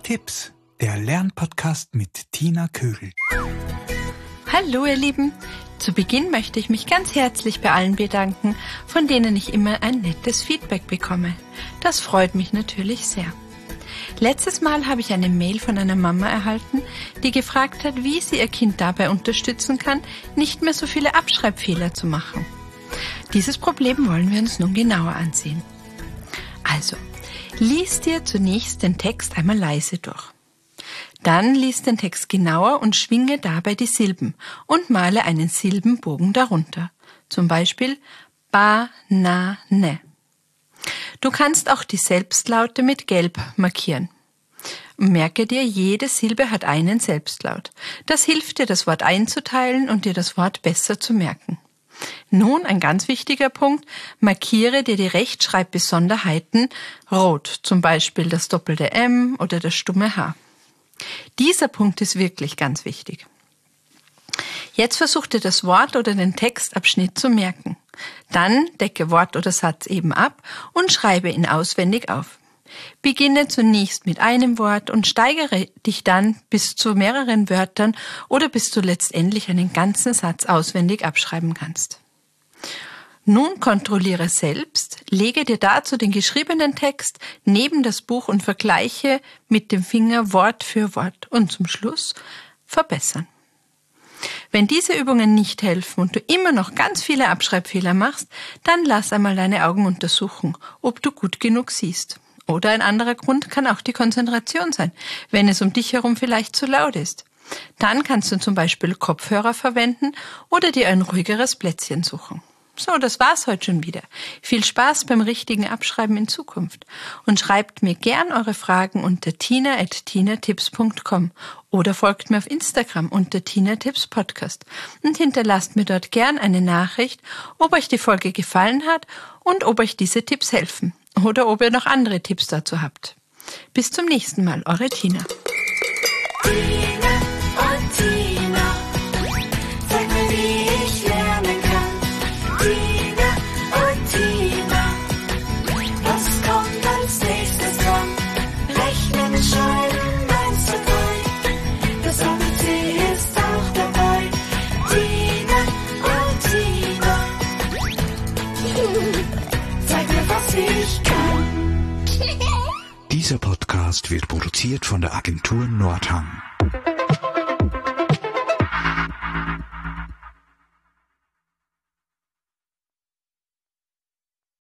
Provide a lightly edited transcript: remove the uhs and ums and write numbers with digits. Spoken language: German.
Tipps, der Lernpodcast mit Tina Kögel. Hallo ihr Lieben, zu Beginn möchte ich mich ganz herzlich bei allen bedanken, von denen ich immer ein nettes Feedback bekomme. Das freut mich natürlich sehr. Letztes Mal habe ich eine Mail von einer Mama erhalten, die gefragt hat, wie sie ihr Kind dabei unterstützen kann, nicht mehr so viele Abschreibfehler zu machen. Dieses Problem wollen wir uns nun genauer ansehen. Also, lies dir zunächst den Text einmal leise durch. Dann lies den Text genauer und schwinge dabei die Silben und male einen Silbenbogen darunter. Zum Beispiel Banane. Du kannst auch die Selbstlaute mit Gelb markieren. Merke dir, jede Silbe hat einen Selbstlaut. Das hilft dir, das Wort einzuteilen und dir das Wort besser zu merken. Nun ein ganz wichtiger Punkt, markiere dir die Rechtschreibbesonderheiten rot, zum Beispiel das doppelte M oder das stumme H. Dieser Punkt ist wirklich ganz wichtig. Jetzt versuch dir das Wort oder den Textabschnitt zu merken. Dann decke Wort oder Satz eben ab und schreibe ihn auswendig auf. Beginne zunächst mit einem Wort und steigere dich dann bis zu mehreren Wörtern oder bis du letztendlich einen ganzen Satz auswendig abschreiben kannst. Nun kontrolliere selbst, lege dir dazu den geschriebenen Text neben das Buch und vergleiche mit dem Finger Wort für Wort und zum Schluss verbessern. Wenn diese Übungen nicht helfen und du immer noch ganz viele Abschreibfehler machst, dann lass einmal deine Augen untersuchen, ob du gut genug siehst. Oder ein anderer Grund kann auch die Konzentration sein, wenn es um dich herum vielleicht zu laut ist. Dann kannst du zum Beispiel Kopfhörer verwenden oder dir ein ruhigeres Plätzchen suchen. So, das war's heute schon wieder. Viel Spaß beim richtigen Abschreiben in Zukunft. Und schreibt mir gern eure Fragen unter tina@tinatips.com oder folgt mir auf Instagram unter tinatipspodcast und hinterlasst mir dort gern eine Nachricht, ob euch die Folge gefallen hat und ob euch diese Tipps helfen oder ob ihr noch andere Tipps dazu habt. Bis zum nächsten Mal, eure Tina. Dieser Podcast wird produziert von der Agentur Nordhang.